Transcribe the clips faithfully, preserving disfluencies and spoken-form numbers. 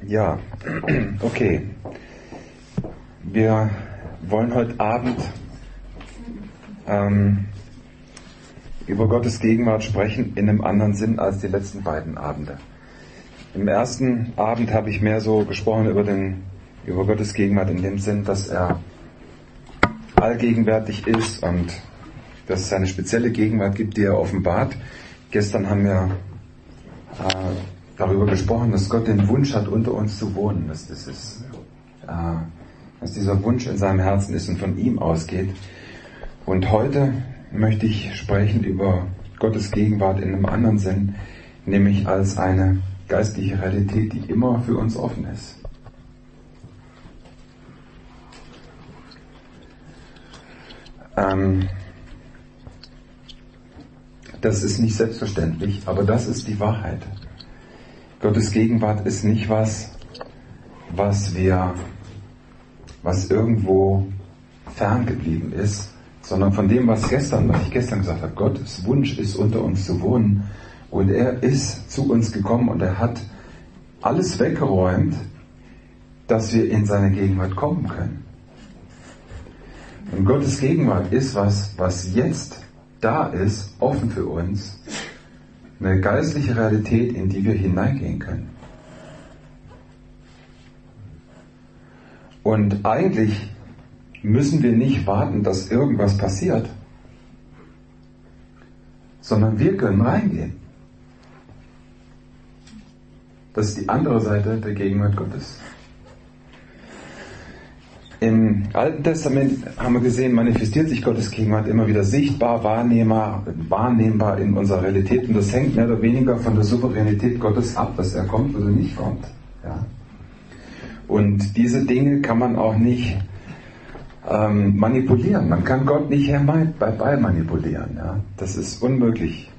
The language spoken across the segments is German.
Ja, okay. Wir wollen heute Abend ähm, über Gottes Gegenwart sprechen in einem anderen Sinn als die letzten beiden Abende. Im ersten Abend habe ich mehr so gesprochen über, den, über Gottes Gegenwart in dem Sinn, dass er allgegenwärtig ist und dass es eine spezielle Gegenwart gibt, die er offenbart. Gestern haben wir äh, darüber gesprochen, dass Gott den Wunsch hat, unter uns zu wohnen, dass, das ist, äh, dass dieser Wunsch in seinem Herzen ist und von ihm ausgeht. Und heute möchte ich sprechen über Gottes Gegenwart in einem anderen Sinn, nämlich als eine geistliche Realität, die immer für uns offen ist. Ähm, das ist nicht selbstverständlich, aber das ist die Wahrheit. Gottes Gegenwart ist nicht was, was wir, was irgendwo ferngeblieben ist, sondern von dem, was gestern, was ich gestern gesagt habe. Gottes Wunsch ist, unter uns zu wohnen, und er ist zu uns gekommen und er hat alles weggeräumt, dass wir in seine Gegenwart kommen können. Und Gottes Gegenwart ist was, was jetzt da ist, offen für uns, eine geistliche Realität, in die wir hineingehen können. Und eigentlich müssen wir nicht warten, dass irgendwas passiert, sondern wir können reingehen. Das ist die andere Seite der Gegenwart Gottes. Im Alten Testament haben wir gesehen, manifestiert sich Gottes Gegenwart immer wieder sichtbar, wahrnehmbar, wahrnehmbar in unserer Realität. Und das hängt mehr oder weniger von der Souveränität Gottes ab, dass er kommt oder nicht kommt. Ja. Und diese Dinge kann man auch nicht ähm, manipulieren. Man kann Gott nicht herbei manipulieren. Ja. Das ist unmöglich.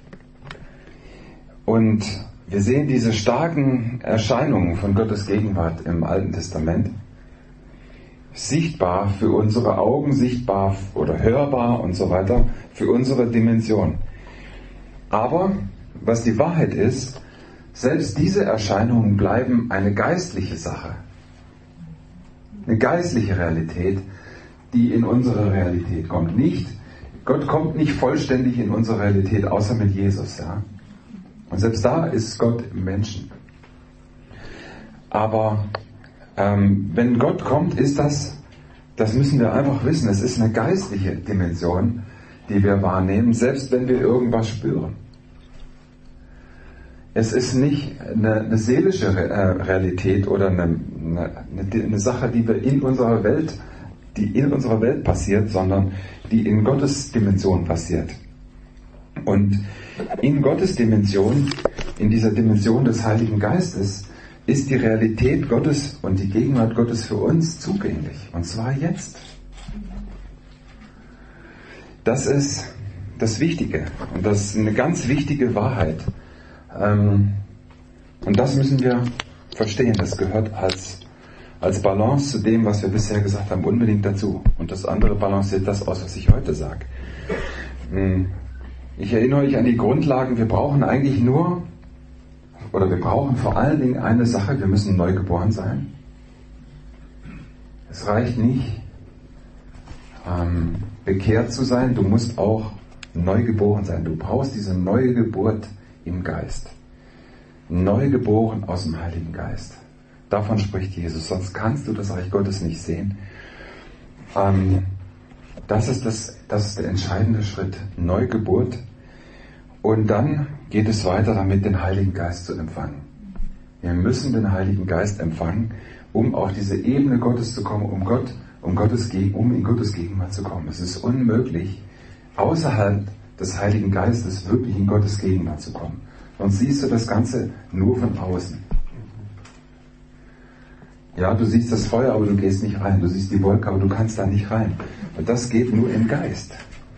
Und wir sehen diese starken Erscheinungen von Gottes Gegenwart im Alten Testament. Sichtbar für unsere Augen, sichtbar oder hörbar und so weiter, für unsere Dimension. Aber, was die Wahrheit ist, selbst diese Erscheinungen bleiben eine geistliche Sache. Eine geistliche Realität, die in unsere Realität kommt. Nicht, Gott kommt nicht vollständig in unsere Realität, außer mit Jesus, ja. Und selbst da ist Gott im Menschen. Aber ähm, wenn Gott kommt, ist das, das müssen wir einfach wissen, es ist eine geistliche Dimension, die wir wahrnehmen, selbst wenn wir irgendwas spüren. Es ist nicht eine, eine seelische Realität oder eine, eine, eine Sache, die wir in unserer Welt, die in unserer Welt passiert, sondern die in Gottes Dimension passiert. Und in Gottes Dimension, in dieser Dimension des Heiligen Geistes, ist die Realität Gottes und die Gegenwart Gottes für uns zugänglich. Und zwar jetzt. Das ist das Wichtige. Und das ist eine ganz wichtige Wahrheit. Und das müssen wir verstehen. Das gehört als, als Balance zu dem, was wir bisher gesagt haben, unbedingt dazu. Und das andere balanciert das aus, was ich heute sage. Ich erinnere euch an die Grundlagen. Wir brauchen eigentlich nur, oder wir brauchen vor allen Dingen eine Sache, wir müssen neu geboren sein. Es reicht nicht, ähm, bekehrt zu sein, du musst auch neu geboren sein. Du brauchst diese neue Geburt im Geist. Neu geboren aus dem Heiligen Geist. Davon spricht Jesus, sonst kannst du das Reich Gottes nicht sehen. Ähm, das ist das, das ist der entscheidende Schritt, Neugeburt. Und dann geht es weiter damit, den Heiligen Geist zu empfangen. Wir müssen den Heiligen Geist empfangen, um auf diese Ebene Gottes zu kommen, um Gott, um Gottes, um in Gottes Gegenwart zu kommen. Es ist unmöglich, außerhalb des Heiligen Geistes wirklich in Gottes Gegenwart zu kommen. Sonst siehst du das Ganze nur von außen. Ja, du siehst das Feuer, aber du gehst nicht rein. Du siehst die Wolke, aber du kannst da nicht rein. Und das geht nur im Geist.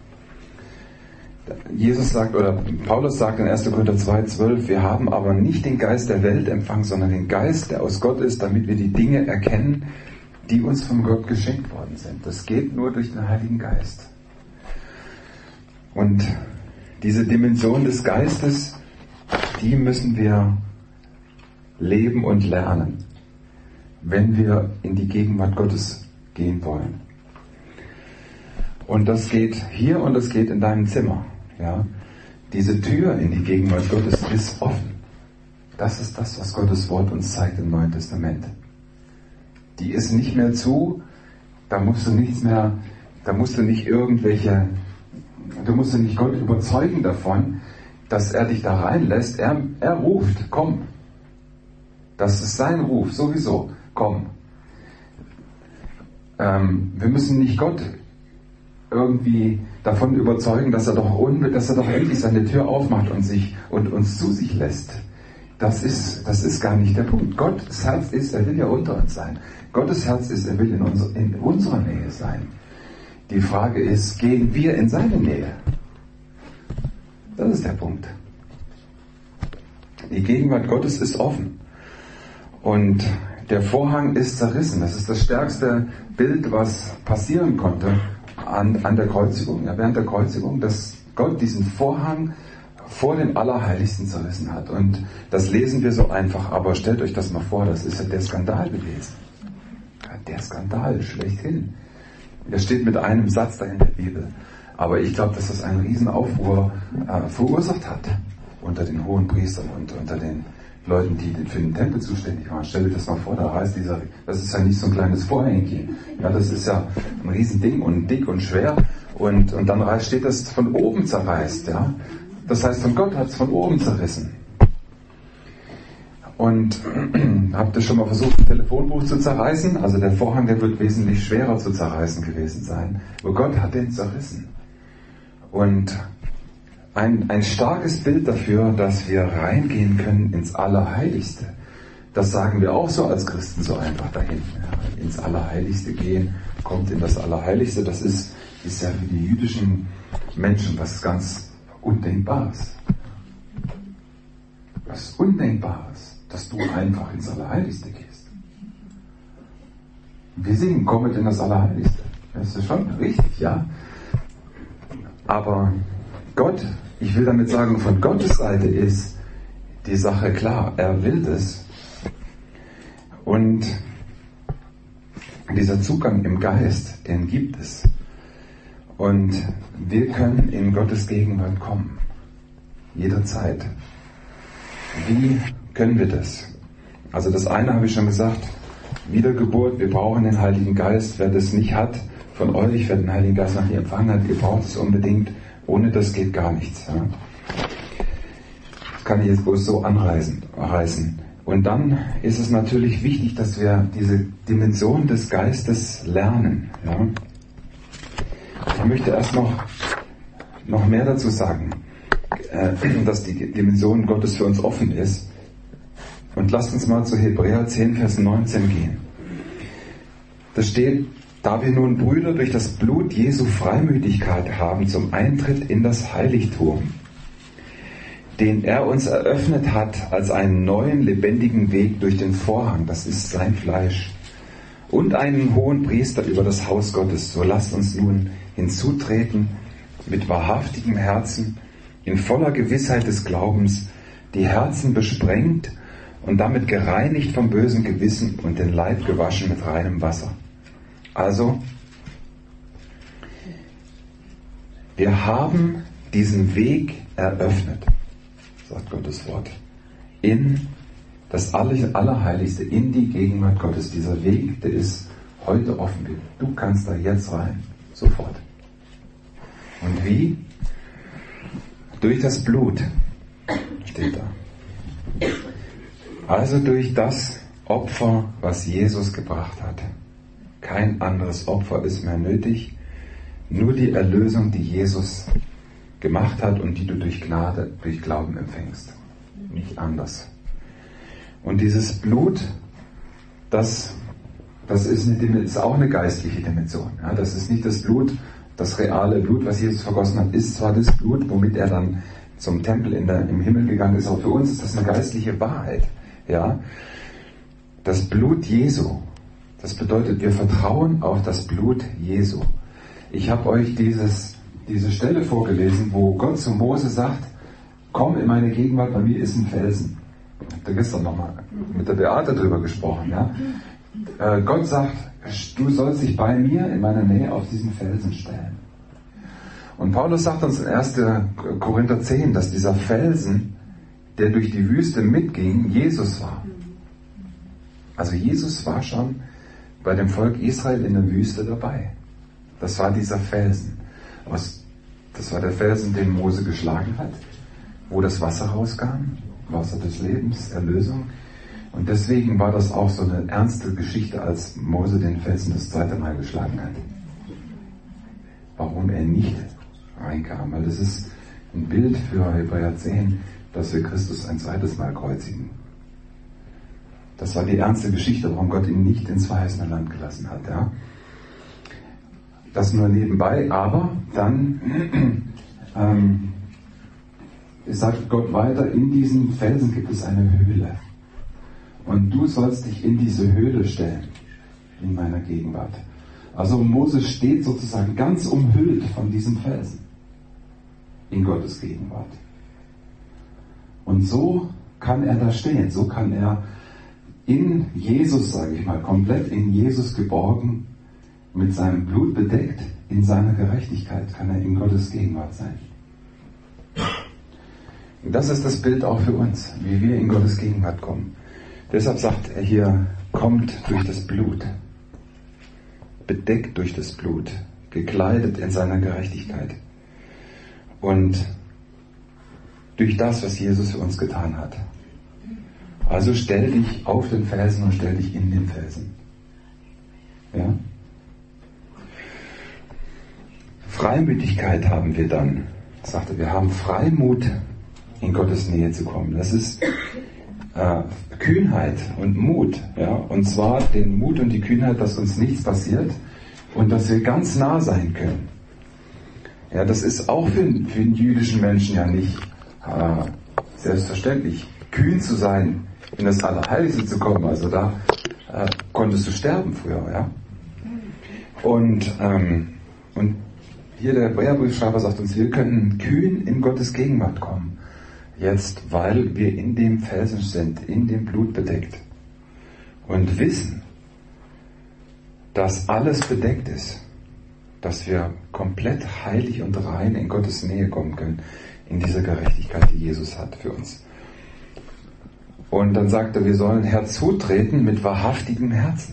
Jesus sagt, oder Paulus sagt in erster Korinther zwei zwölf, wir haben aber nicht den Geist der Welt empfangen, sondern den Geist, der aus Gott ist, damit wir die Dinge erkennen, die uns von Gott geschenkt worden sind. Das geht nur durch den Heiligen Geist. Und diese Dimension des Geistes, die müssen wir leben und lernen. wenn wir in die Gegenwart Gottes gehen wollen. Und das geht hier und das geht in deinem Zimmer. Ja? Diese Tür in die Gegenwart Gottes ist offen. Das ist das, was Gottes Wort uns zeigt im Neuen Testament. Die ist nicht mehr zu, da musst du nichts mehr, da musst du nicht irgendwelche, du musst du nicht Gott überzeugen davon, dass er dich da reinlässt. Er, er ruft, komm. Das ist sein Ruf, sowieso, komm. Ähm, wir müssen nicht Gott irgendwie davon überzeugen, dass er doch unbe- dass er doch endlich seine Tür aufmacht und sich und uns zu sich lässt. Das ist, das ist gar nicht der Punkt. Gottes Herz ist, er will ja unter uns sein. Gottes Herz ist, er will in, unser, in unserer Nähe sein. Die Frage ist, gehen wir in seine Nähe? Das ist der Punkt. Die Gegenwart Gottes ist offen. Und der Vorhang ist zerrissen. Das ist das stärkste Bild, was passieren konnte an, an der Kreuzigung, ja, während der Kreuzigung, dass Gott diesen Vorhang vor dem Allerheiligsten zerrissen hat. Und das lesen wir so einfach, aber stellt euch das mal vor, das ist ja der Skandal gewesen. Ja, der Skandal schlechthin. Der steht mit einem Satz da in der Bibel. Aber ich glaube, dass das einen riesen Aufruhr äh, verursacht hat unter den hohen Priestern und unter den Leuten, die für den Tempel zuständig waren. Stell dir das mal vor, da reißt dieser, das ist ja nicht so ein kleines Vorhängchen. Ja, das ist ja ein Riesending und dick und schwer. Und, und dann reißt, steht das von oben zerreißt, ja. Das heißt, von Gott hat es von oben zerrissen. Und habt ihr schon mal versucht, ein Telefonbuch zu zerreißen? Also der Vorhang, der wird wesentlich schwerer zu zerreißen gewesen sein. Aber Gott hat den zerrissen. Und ein, ein starkes Bild dafür, dass wir reingehen können ins Allerheiligste. Das sagen wir auch so als Christen so einfach dahin. Ja, ins Allerheiligste gehen, kommt in das Allerheiligste. Das ist, ist ja für die jüdischen Menschen was ganz Undenkbares. Was Undenkbares, dass du einfach ins Allerheiligste gehst. Wir singen, kommet in das Allerheiligste. Das ist schon richtig, ja. Aber Gott, ich will damit sagen, von Gottes Seite ist die Sache klar. Er will das. Und dieser Zugang im Geist, den gibt es. Und wir können in Gottes Gegenwart kommen. Jederzeit. Wie können wir das? Also das eine habe ich schon gesagt, Wiedergeburt, wir brauchen den Heiligen Geist. Wer das nicht hat von euch, wer den Heiligen Geist noch nie empfangen hat, ihr braucht es unbedingt. Ohne das geht gar nichts. Ja? Das kann ich jetzt bloß so anreißen. Und dann ist es natürlich wichtig, dass wir diese Dimension des Geistes lernen. Ja? Ich möchte erst noch, noch mehr dazu sagen, äh, dass die Dimension Gottes für uns offen ist. Und lasst uns mal zu Hebräer zehn, Vers neunzehn gehen. Da steht, da wir nun Brüder durch das Blut Jesu Freimütigkeit haben zum Eintritt in das Heiligtum, den er uns eröffnet hat als einen neuen lebendigen Weg durch den Vorhang, das ist sein Fleisch, und einen hohen Priester über das Haus Gottes, so lasst uns nun hinzutreten mit wahrhaftigem Herzen, in voller Gewissheit des Glaubens, die Herzen besprengt und damit gereinigt vom bösen Gewissen und den Leib gewaschen mit reinem Wasser. Also, wir haben diesen Weg eröffnet, sagt Gottes Wort, in das Allerheiligste, in die Gegenwart Gottes. Dieser Weg, der ist heute offen. Du kannst da jetzt rein, sofort. Und wie? Durch das Blut, steht da. Also durch das Opfer, was Jesus gebracht hat. Kein anderes Opfer ist mehr nötig, nur die Erlösung, die Jesus gemacht hat und die du durch Gnade, durch Glauben empfängst. Nicht anders. Und dieses Blut, das, das ist, eine, ist auch eine geistliche Dimension. Ja, das ist nicht das Blut, das reale Blut, was Jesus vergossen hat, ist zwar das Blut, womit er dann zum Tempel in der, im Himmel gegangen ist, aber für uns ist das eine geistliche Wahrheit. Ja, das Blut Jesu, das bedeutet, wir vertrauen auf das Blut Jesu. Ich habe euch dieses, diese Stelle vorgelesen, wo Gott zu Mose sagt, komm in meine Gegenwart, bei mir ist ein Felsen. Ich habe da gestern nochmal mit der Beate drüber gesprochen. Ja? äh, Gott sagt, du sollst dich bei mir in meiner Nähe auf diesen Felsen stellen. Und Paulus sagt uns in erster Korinther zehn, dass dieser Felsen, der durch die Wüste mitging, Jesus war. Also Jesus war schon bei dem Volk Israel in der Wüste dabei. Das war dieser Felsen. Das war der Felsen, den Mose geschlagen hat, wo das Wasser rauskam, Wasser des Lebens, Erlösung. Und deswegen war das auch so eine ernste Geschichte, als Mose den Felsen das zweite Mal geschlagen hat. Warum er nicht reinkam, weil das ist ein Bild für Hebräer zehn, dass wir Christus ein zweites Mal kreuzigen. Das war die ernste Geschichte, warum Gott ihn nicht ins verheißene Land gelassen hat. Ja? Das nur nebenbei, aber dann ähm, sagt Gott weiter, in diesen Felsen gibt es eine Höhle. Und du sollst dich in diese Höhle stellen, in meiner Gegenwart. Also Mose steht sozusagen ganz umhüllt von diesem Felsen, in Gottes Gegenwart. Und so kann er da stehen, so kann er in Jesus, sage ich mal, komplett in Jesus geborgen, mit seinem Blut bedeckt, in seiner Gerechtigkeit kann er in Gottes Gegenwart sein. Und das ist das Bild auch für uns, wie wir in Gottes Gegenwart kommen. Deshalb sagt er hier, kommt durch das Blut, bedeckt durch das Blut, gekleidet in seiner Gerechtigkeit und durch das, was Jesus für uns getan hat. Also stell dich auf den Felsen und stell dich in den Felsen. Ja? Freimütigkeit haben wir dann, sagte, wir haben Freimut, in Gottes Nähe zu kommen. Das ist äh, Kühnheit und Mut. Ja? Und zwar den Mut und die Kühnheit, dass uns nichts passiert und dass wir ganz nah sein können. Ja, das ist auch für, für den jüdischen Menschen ja nicht äh, selbstverständlich. Kühn zu sein, in das Allerheiligste zu kommen, also da äh, konntest du sterben früher. Ja? Und, ähm, und hier der Hebräerbriefschreiber sagt uns, wir können kühn in Gottes Gegenwart kommen. Jetzt, weil wir in dem Felsen sind, in dem Blut bedeckt. Und wissen, dass alles bedeckt ist. Dass wir komplett heilig und rein in Gottes Nähe kommen können. In dieser Gerechtigkeit, die Jesus hat für uns. Und dann sagt er, wir sollen herzutreten mit wahrhaftigem Herzen.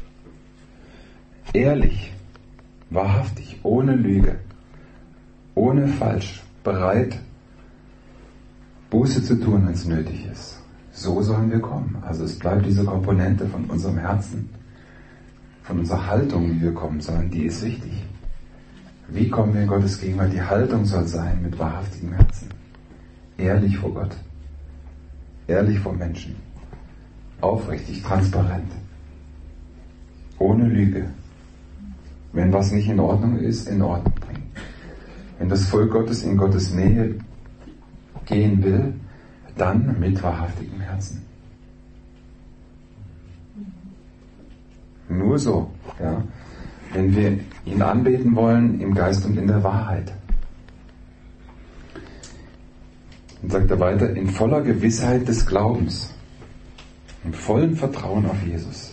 Ehrlich. Wahrhaftig, ohne Lüge, ohne Falsch, bereit, Buße zu tun, wenn es nötig ist. So sollen wir kommen. Also es bleibt diese Komponente von unserem Herzen, von unserer Haltung, wie wir kommen sollen, die ist wichtig. Wie kommen wir in Gottes Gegenwart? Die Haltung soll sein mit wahrhaftigem Herzen. Ehrlich vor Gott. Ehrlich vor Menschen. Aufrichtig, transparent. Ohne Lüge. Wenn was nicht in Ordnung ist, in Ordnung bringen. Wenn das Volk Gottes in Gottes Nähe gehen will, dann mit wahrhaftigem Herzen. Nur so, ja. Wenn wir ihn anbeten wollen, im Geist und in der Wahrheit. Und sagt er weiter, in voller Gewissheit des Glaubens, im vollen Vertrauen auf Jesus.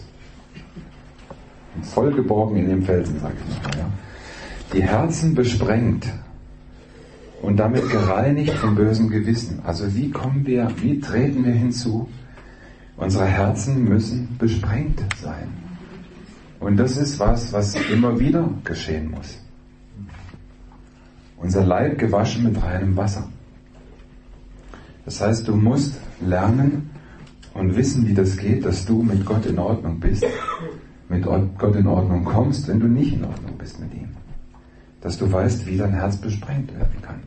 Voll geborgen in dem Felsen, sag ich mal. Ja. Die Herzen besprengt und damit gereinigt von bösem Gewissen. Also wie kommen wir, wie treten wir hinzu? Unsere Herzen müssen besprengt sein. Und das ist was, was immer wieder geschehen muss. Unser Leib gewaschen mit reinem Wasser. Das heißt, du musst lernen und wissen, wie das geht, dass du mit Gott in Ordnung bist. Mit Gott in Ordnung kommst, wenn du nicht in Ordnung bist mit ihm. Dass du weißt, wie dein Herz besprengt werden kann.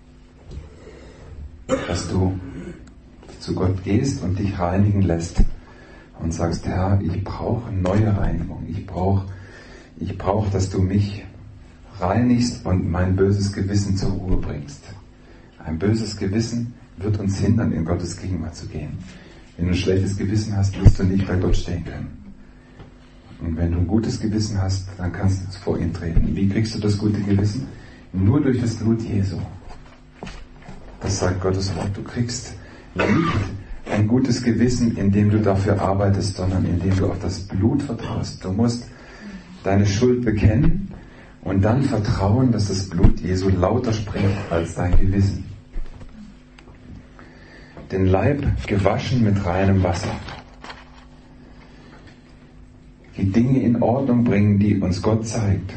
Dass du zu Gott gehst und dich reinigen lässt und sagst, Herr, ich brauche neue Reinigung. Ich brauche, ich brauche, dass du mich reinigst und mein böses Gewissen zur Ruhe bringst. Ein böses Gewissen wird uns hindern, in Gottes Gegenwart zu gehen. Wenn du ein schlechtes Gewissen hast, wirst du nicht bei Gott stehen können. Und wenn du ein gutes Gewissen hast, dann kannst du vor ihn treten. Wie kriegst du das gute Gewissen? Nur durch das Blut Jesu. Das sagt Gottes Wort. Du kriegst nicht ein gutes Gewissen, indem du dafür arbeitest, sondern indem du auf das Blut vertraust. Du musst deine Schuld bekennen und dann vertrauen, dass das Blut Jesu lauter spricht als dein Gewissen. Den Leib gewaschen mit reinem Wasser. Die Dinge in Ordnung bringen, die uns Gott zeigt.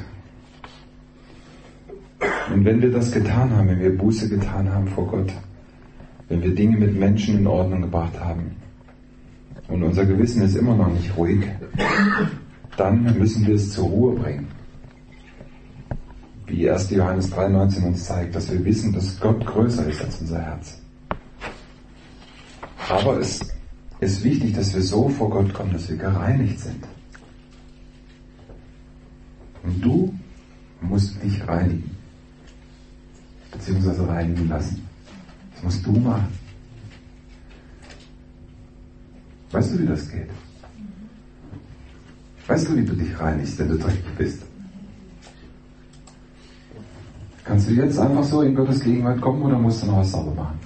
Und wenn wir das getan haben, wenn wir Buße getan haben vor Gott, wenn wir Dinge mit Menschen in Ordnung gebracht haben und unser Gewissen ist immer noch nicht ruhig, dann müssen wir es zur Ruhe bringen. Wie erster Johannes drei neunzehn uns zeigt, dass wir wissen, dass Gott größer ist als unser Herz. Aber es ist wichtig, dass wir so vor Gott kommen, dass wir gereinigt sind. Und du musst dich reinigen, beziehungsweise reinigen lassen. Das musst du machen. Weißt du, wie das geht? Weißt du, wie du dich reinigst, wenn du dreckig bist? Kannst du jetzt einfach so in Gottes Gegenwart kommen oder musst du noch was sauber machen?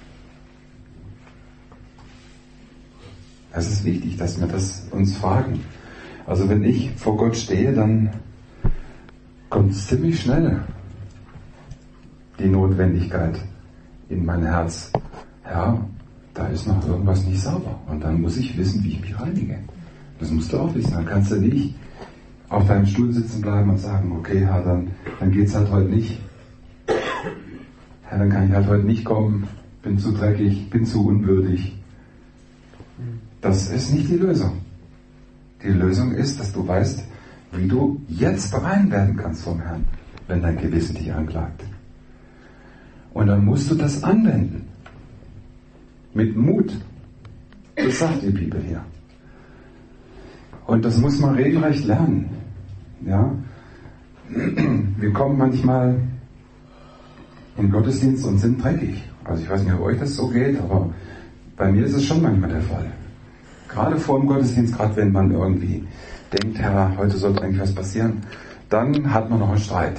Es ist wichtig, dass wir das uns fragen. Also wenn ich vor Gott stehe, dann kommt es ziemlich schnell die Notwendigkeit in mein Herz. Ja, da ist noch irgendwas nicht sauber. Und dann muss ich wissen, wie ich mich reinige. Das musst du auch wissen. Dann kannst du nicht auf deinem Stuhl sitzen bleiben und sagen, okay, ja, dann, dann geht's halt heute nicht. Ja, dann kann ich halt heute nicht kommen, bin zu dreckig, bin zu unwürdig. Das ist nicht die Lösung. Die Lösung ist, dass du weißt, wie du jetzt rein werden kannst vom Herrn, wenn dein Gewissen dich anklagt. Und dann musst du das anwenden. Mit Mut. Das sagt die Bibel hier. Und das muss man regelrecht lernen. Ja? Wir kommen manchmal in Gottesdienst und sind dreckig. Also ich weiß nicht, ob euch das so geht, aber bei mir ist es schon manchmal der Fall. Gerade vor dem Gottesdienst, gerade wenn man irgendwie denkt, Herr, heute sollte eigentlich was passieren, dann hat man noch einen Streit.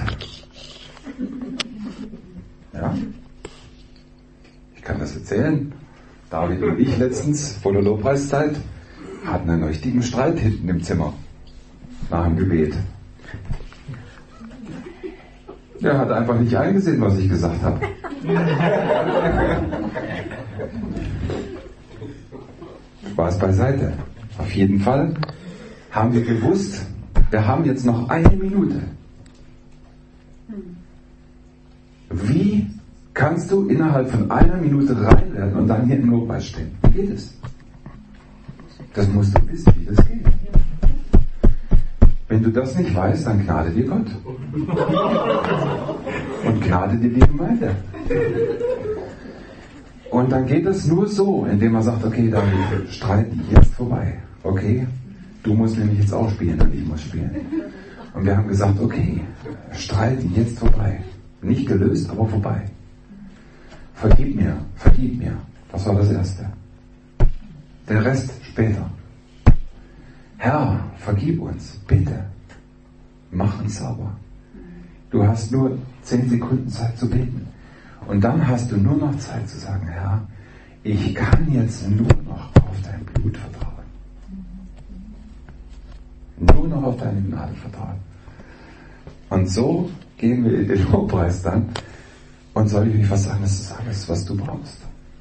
Ja? Ich kann das erzählen. David und ich letztens vor der Lobpreiszeit hatten einen richtigen Streit hinten im Zimmer. Nach dem Gebet. Der hat einfach nicht eingesehen, was ich gesagt habe. Spaß beiseite. Auf jeden Fall haben wir gewusst, wir haben jetzt noch eine Minute. Wie kannst du innerhalb von einer Minute rein werden und dann hier im Lobpreis stehen? Wie geht es? Das musst du wissen, wie das geht. Wenn du das nicht weißt, dann gnade dir Gott. Und gnade dir die Gemeinde. Und dann geht es nur so, indem man sagt, okay, dann Streit jetzt vorbei. Okay, du musst nämlich jetzt auch spielen und ich muss spielen. Und wir haben gesagt, okay, Streit jetzt vorbei. Nicht gelöst, aber vorbei. Vergib mir, vergib mir. Das war das Erste. Den Rest später. Herr, vergib uns, bitte. Mach uns sauber. Du hast nur zehn Sekunden Zeit zu beten. Und dann hast du nur noch Zeit zu sagen, Herr, ich kann jetzt nur noch auf dein Blut vertrauen. Nur noch auf deine Gnade vertrauen. Und so gehen wir in den Lobpreis dann. Und soll ich euch was sagen, das ist alles, was du brauchst.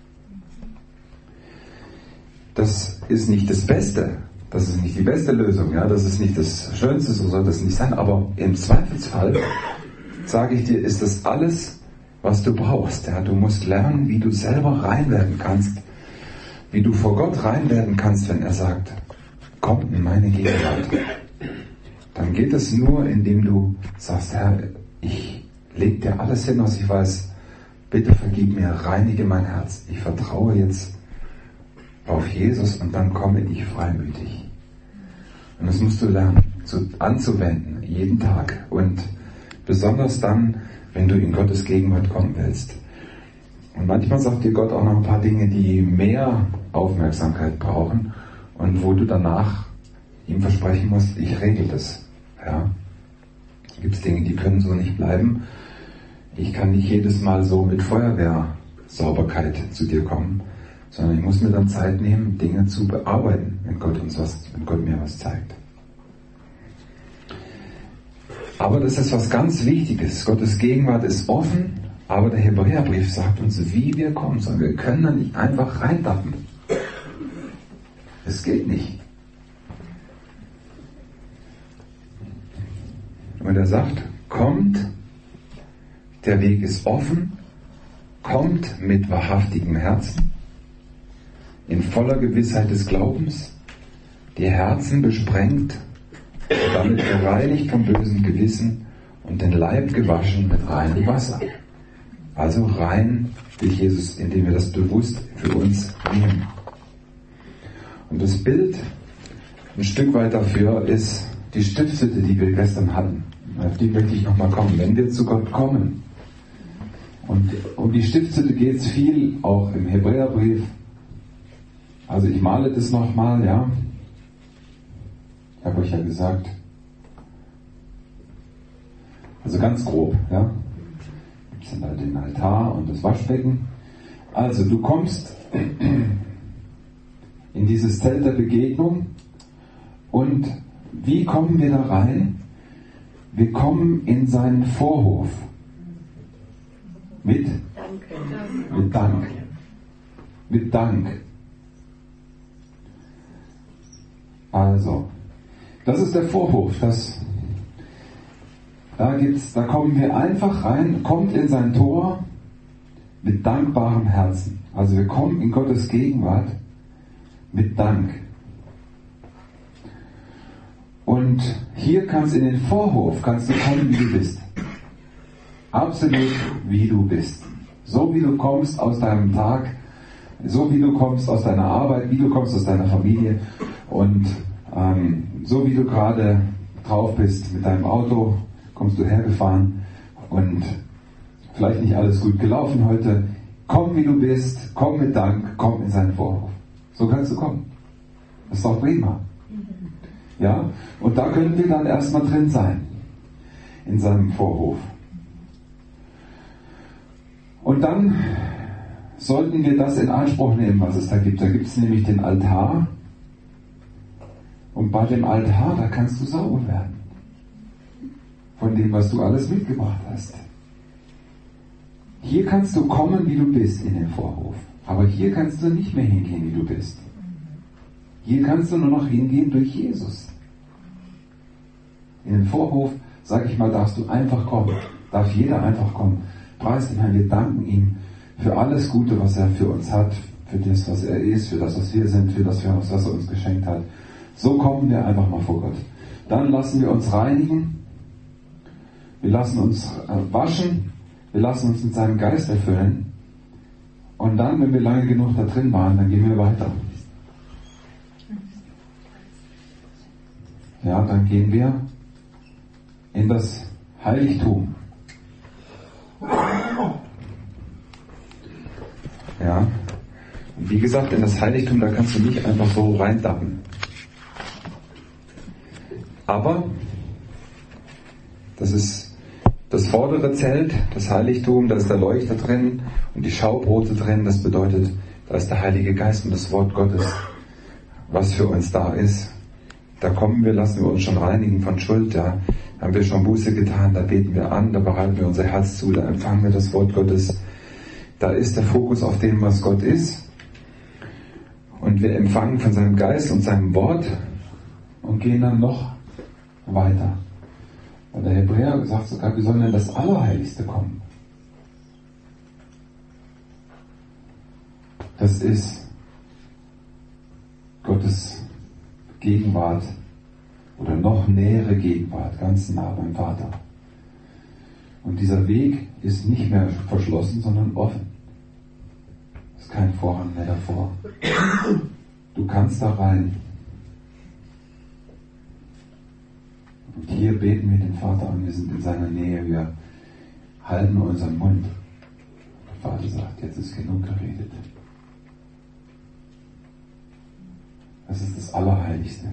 Das ist nicht das Beste. Das ist nicht die beste Lösung. Ja? Das ist nicht das Schönste, so soll das nicht sein. Aber im Zweifelsfall, sage ich dir, ist das alles, was du brauchst. Ja? Du musst lernen, wie du selber rein werden kannst. Wie du vor Gott rein werden kannst, wenn er sagt, komm in meine Gegenwart. Dann geht es nur, indem du sagst, Herr, ich leg dir alles hin, was ich weiß. Bitte vergib mir, reinige mein Herz. Ich vertraue jetzt auf Jesus und dann komme ich freimütig. Und das musst du lernen, zu, anzuwenden, jeden Tag. Und besonders dann, wenn du in Gottes Gegenwart kommen willst. Und manchmal sagt dir Gott auch noch ein paar Dinge, die mehr Aufmerksamkeit brauchen und wo du danach ihm versprechen musst, ich regel das. Ja. Gibt es Dinge, die können so nicht bleiben. Ich kann nicht jedes Mal so mit Feuerwehrsauberkeit zu dir kommen, sondern ich muss mir dann Zeit nehmen, Dinge zu bearbeiten, wenn Gott uns was, wenn Gott mir was zeigt. Aber das ist was ganz Wichtiges. Gottes Gegenwart ist offen, aber der Hebräerbrief sagt uns, wie wir kommen sollen. Wir können da nicht einfach reintappen. Es geht nicht. Und er sagt, kommt, der Weg ist offen, kommt mit wahrhaftigem Herzen, in voller Gewissheit des Glaubens, die Herzen besprengt, damit gereinigt vom bösen Gewissen und den Leib gewaschen mit reinem Wasser. Also rein durch Jesus, indem wir das bewusst für uns nehmen. Und das Bild ein Stück weit dafür ist die Stiftshütte, die wir gestern hatten. Auf die möchte ich nochmal kommen. Wenn wir zu Gott kommen, und um die Stiftshütte geht es viel, auch im Hebräerbrief. Also ich male das nochmal, ja. Ich habe euch ja gesagt, also ganz grob, ja. Das sind halt den Altar und das Waschbecken. Also du kommst in dieses Zelt der Begegnung und wie kommen wir da rein? Wir kommen in seinen Vorhof mit, mit Dank. Mit Dank. Also, das ist der Vorhof. Das, da, gibt's, da kommen wir einfach rein, kommt in sein Tor mit dankbarem Herzen. Also wir kommen in Gottes Gegenwart mit Dank. Und hier kannst du in den Vorhof, kannst du kommen, wie du bist. Absolut, wie du bist. So wie du kommst aus deinem Tag, so wie du kommst aus deiner Arbeit, wie du kommst aus deiner Familie und ähm, so wie du gerade drauf bist mit deinem Auto, kommst du hergefahren und vielleicht nicht alles gut gelaufen heute. Komm, wie du bist, komm mit Dank, komm in seinen Vorhof. So kannst du kommen. Das ist doch prima. Ja, und da können wir dann erstmal drin sein, in seinem Vorhof. Und dann sollten wir das in Anspruch nehmen, was es da gibt. Da gibt es nämlich den Altar. Und bei dem Altar, da kannst du sauber werden. Von dem, was du alles mitgebracht hast. Hier kannst du kommen, wie du bist, in den Vorhof. Aber hier kannst du nicht mehr hingehen, wie du bist. Hier kannst du nur noch hingehen durch Jesus. In den Vorhof, sag ich mal, darfst du einfach kommen. Darf jeder einfach kommen. Preis den Herrn, wir danken ihm für alles Gute, was er für uns hat, für das, was er ist, für das, was wir sind, für das, was er uns geschenkt hat. So kommen wir einfach mal vor Gott. Dann lassen wir uns reinigen. Wir lassen uns waschen. Wir lassen uns mit seinem Geist erfüllen. Und dann, wenn wir lange genug da drin waren, dann gehen wir weiter. Ja, dann gehen wir in das Heiligtum. Ja, und wie gesagt, in das Heiligtum, da kannst du nicht einfach so reindappen. Aber das ist das vordere Zelt, das Heiligtum, da ist der Leuchter drin und die Schaubrote drin, das bedeutet, da ist der Heilige Geist und das Wort Gottes, was für uns da ist. Da kommen wir, lassen wir uns schon reinigen von Schuld, ja. Da haben wir schon Buße getan, da beten wir an, da bereiten wir unser Herz zu, da empfangen wir das Wort Gottes. Da ist der Fokus auf dem, was Gott ist. Und wir empfangen von seinem Geist und seinem Wort und gehen dann noch weiter. Und der Hebräer sagt sogar, wir sollen in das Allerheiligste kommen. Das ist Gottes Gegenwart oder noch nähere Gegenwart, ganz nah beim Vater. Und dieser Weg ist nicht mehr verschlossen, sondern offen. Es ist kein Vorhang mehr davor. Du kannst da rein. Und hier beten wir den Vater an, wir sind in seiner Nähe, wir halten unseren Mund. Der Vater sagt, jetzt ist genug geredet. Das ist das Allerheiligste.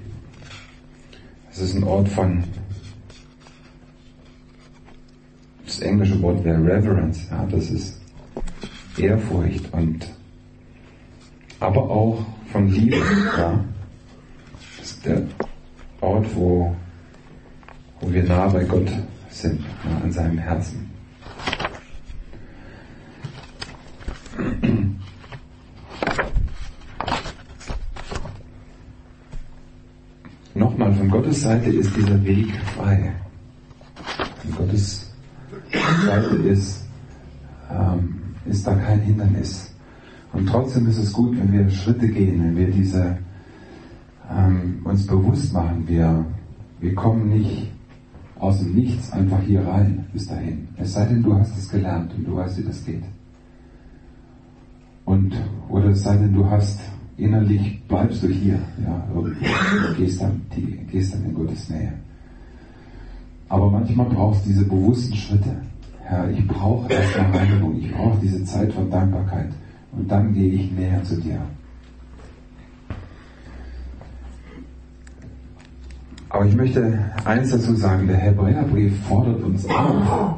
Es ist ein Ort von das englische Wort wäre Reverence, ja, das ist Ehrfurcht und aber auch von Liebe, ja. Das ist der Ort, wo, wo wir nah bei Gott sind, ja, an seinem Herzen. Nochmal, von Gottes Seite ist dieser Weg frei. Von Gottes Seite ist, ähm, ist da kein Hindernis. Und trotzdem ist es gut, wenn wir Schritte gehen, wenn wir diese ähm, uns bewusst machen, wir, wir kommen nicht aus dem Nichts einfach hier rein bis dahin. Es sei denn, du hast es gelernt und du weißt, wie das geht. Und, oder es sei denn, du hast innerlich, bleibst du hier, ja, irgendwie, gehst dann, die, gehst dann in Gottes Nähe. Aber manchmal brauchst du diese bewussten Schritte. Herr, ich brauche erstmal Reinigung, ich brauche diese Zeit von Dankbarkeit. Und dann gehe ich näher zu dir. Aber ich möchte eins dazu sagen, der Hebräerbrief fordert uns auf.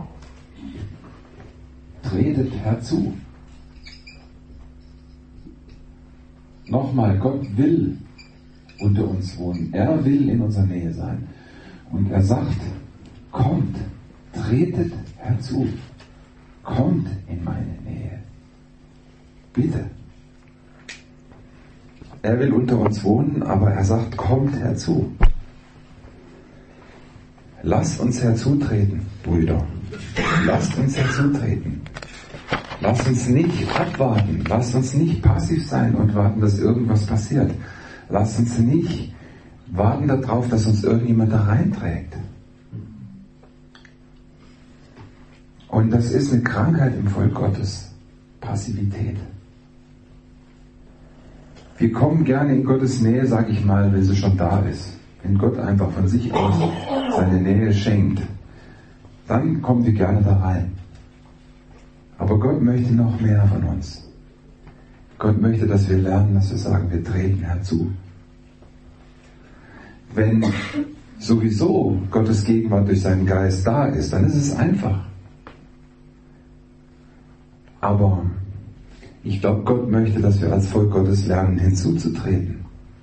Tretet herzu. Nochmal, Gott will unter uns wohnen. Er will in unserer Nähe sein. Und er sagt, kommt, tretet herzu. Kommt in meine Nähe. Bitte. Er will unter uns wohnen, aber er sagt, kommt herzu. Lasst uns herzutreten, Brüder. Lasst uns herzutreten. Lasst uns nicht abwarten. Lasst uns nicht passiv sein und warten, dass irgendwas passiert. Lasst uns nicht warten darauf, dass uns irgendjemand da reinträgt. Und das ist eine Krankheit im Volk Gottes. Passivität. Wir kommen gerne in Gottes Nähe, sag ich mal, wenn sie schon da ist. Wenn Gott einfach von sich aus seine Nähe schenkt, dann kommen wir gerne da rein. Aber Gott möchte noch mehr von uns. Gott möchte, dass wir lernen, dass wir sagen, wir treten herzu. Wenn sowieso Gottes Gegenwart durch seinen Geist da ist, dann ist es einfach. Aber ich glaube, Gott möchte, dass wir als Volk Gottes lernen, hinzuzutreten.